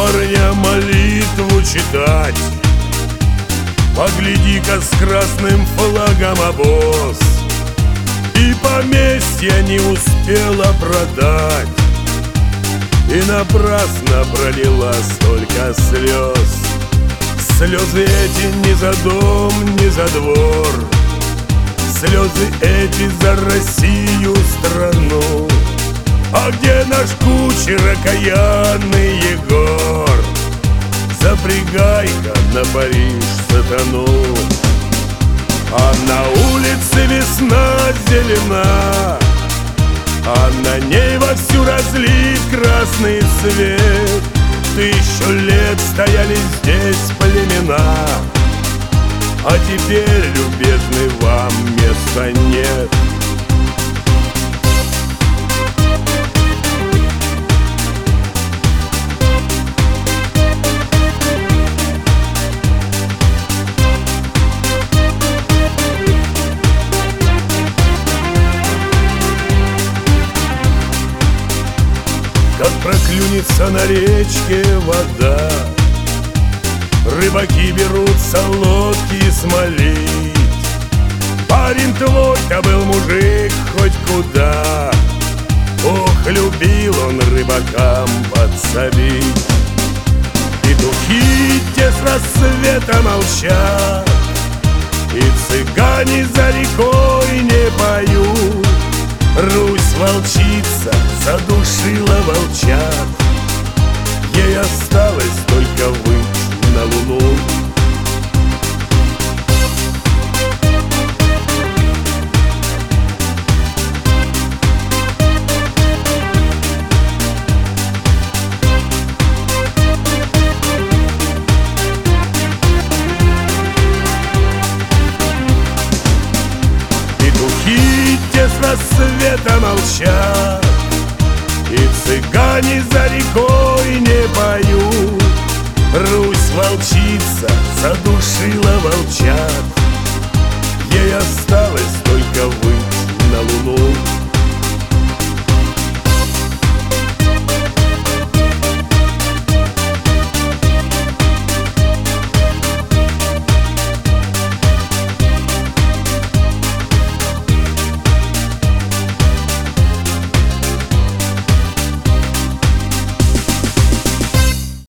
парня молитву читать. Погляди-ка, с красным флагом обоз, и поместье не успела продать, и напрасно пролила столько слез. Слезы эти не за дом, не за двор, слезы эти за Россию страну. А где наш кучер окаянный Егор? Запрягай-ка на Париж сатану. А на улице весна зелена, а на ней вовсю разлит красный свет. Тысячу лет стояли здесь племена, а теперь, любезный, вам места нет. Как проклюнется на речке вода, рыбаки берутся лодки смолить. Парень твой-то был мужик хоть куда, ох, любил он рыбакам подсобить. Петухи те с рассвета молчат, и цыгане за рекой не поют. Русь волчица задушила волчат, ей осталось только выйти на луну. Петухи те с рассвета молчат, и цыгане за рекой не поют. Русь волчица задушила волчат, ей осталось только выйти